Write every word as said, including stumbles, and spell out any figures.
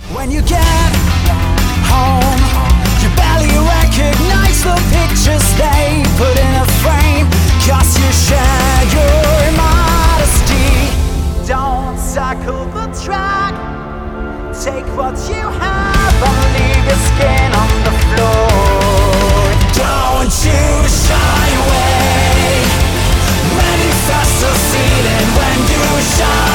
When you get home, you barely recognize the pictures they put in a frame, 'cause you share your modesty. Don't circle the track, take what you have and leave your skin on the floor. Don't you shy away, manifest a feeling when you shine.